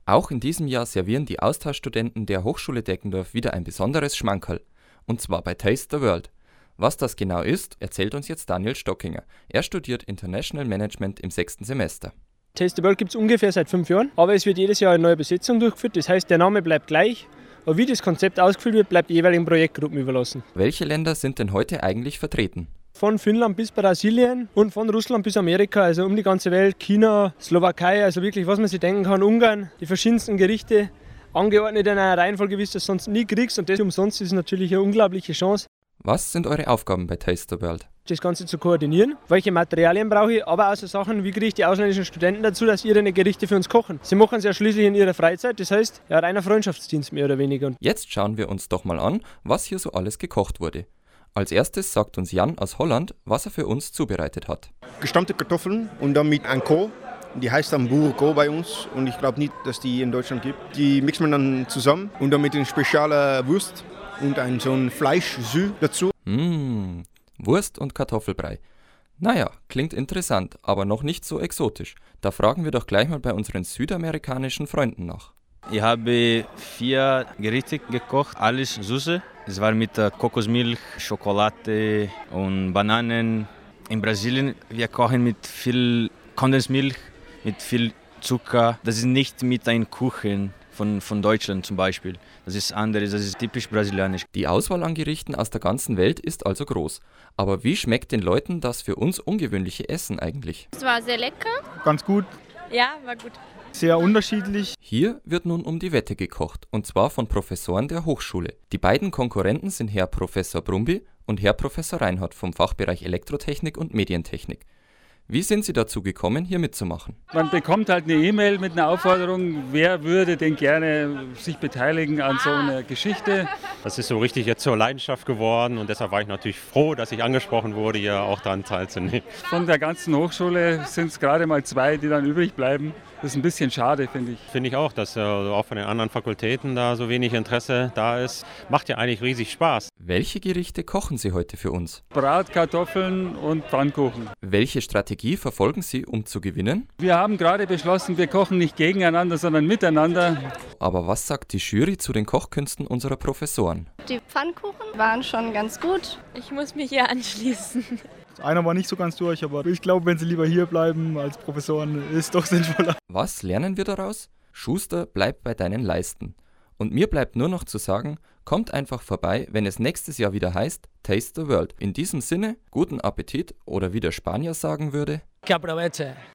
Auch in diesem Jahr servieren die Austauschstudenten der Hochschule Deckendorf wieder ein besonderes Schmankerl. Und zwar bei Taste the World. Was das genau ist, erzählt uns jetzt Daniel Stockinger. Er studiert International Management im 6. Semester. Taste the World gibt es ungefähr seit 5 Jahren, aber es wird jedes Jahr eine neue Besetzung durchgeführt. Das heißt, der Name bleibt gleich, aber wie das Konzept ausgefüllt wird, bleibt jeweiligen Projektgruppen überlassen. Welche Länder sind denn heute eigentlich vertreten? Von Finnland bis Brasilien und von Russland bis Amerika, also um die ganze Welt, China, Slowakei, also wirklich, was man sich denken kann, Ungarn, die verschiedensten Gerichte, angeordnet in einer Reihenfolge, wie du das sonst nie kriegst, und das umsonst ist natürlich eine unglaubliche Chance. Was sind eure Aufgaben bei Taste the World? Das Ganze zu koordinieren, welche Materialien brauche ich, aber auch so Sachen, wie kriege ich die ausländischen Studenten dazu, dass ihre Gerichte für uns kochen. Sie machen es ja schließlich in ihrer Freizeit, das heißt, ja, reiner Freundschaftsdienst mehr oder weniger. Jetzt schauen wir uns doch mal an, was hier so alles gekocht wurde. Als erstes sagt uns Jan aus Holland, was er für uns zubereitet hat. Gestampfte Kartoffeln und dann mit Anko. Die heißt dann Boerenkool bei uns und ich glaube nicht, dass die in Deutschland gibt. Die mixt man dann zusammen und dann mit einer speziellen Wurst und so ein Fleischsü dazu. Wurst und Kartoffelbrei. Naja, klingt interessant, aber noch nicht so exotisch. Da fragen wir doch gleich mal bei unseren südamerikanischen Freunden nach. Ich habe 4 Gerichte gekocht, alles Süße. Es war mit Kokosmilch, Schokolade und Bananen. In Brasilien, wir kochen mit viel Kondensmilch, mit viel Zucker. Das ist nicht mit einem Kuchen von Deutschland zum Beispiel. Das ist anderes, das ist typisch brasilianisch. Die Auswahl an Gerichten aus der ganzen Welt ist also groß. Aber wie schmeckt den Leuten das für uns ungewöhnliche Essen eigentlich? Es war sehr lecker. Ganz gut. Ja, war gut. Sehr unterschiedlich. Hier wird nun um die Wette gekocht, und zwar von Professoren der Hochschule. Die beiden Konkurrenten sind Herr Professor Brumby und Herr Professor Reinhardt vom Fachbereich Elektrotechnik und Medientechnik. Wie sind Sie dazu gekommen, hier mitzumachen? Man bekommt halt eine E-Mail mit einer Aufforderung, wer würde denn gerne sich beteiligen an so einer Geschichte. Das ist so richtig jetzt zur Leidenschaft geworden und deshalb war ich natürlich froh, dass ich angesprochen wurde, hier auch daran teilzunehmen. Von der ganzen Hochschule sind es gerade mal 2, die dann übrig bleiben. Das ist ein bisschen schade, finde ich. Finde ich auch, dass auch von den anderen Fakultäten da so wenig Interesse da ist. Macht ja eigentlich riesig Spaß. Welche Gerichte kochen Sie heute für uns? Bratkartoffeln und Pfannkuchen. Welche Strategie verfolgen Sie, um zu gewinnen? Wir haben gerade beschlossen, wir kochen nicht gegeneinander, sondern miteinander. Aber was sagt die Jury zu den Kochkünsten unserer Professoren? Die Pfannkuchen waren schon ganz gut. Ich muss mich hier anschließen. Einer war nicht so ganz durch, aber ich glaube, wenn sie lieber hier bleiben als Professoren, ist doch sinnvoller. Was lernen wir daraus? Schuster, bleib bei deinen Leisten. Und mir bleibt nur noch zu sagen, kommt einfach vorbei, wenn es nächstes Jahr wieder heißt Taste the World. In diesem Sinne, guten Appetit oder wie der Spanier sagen würde, Que aproveche.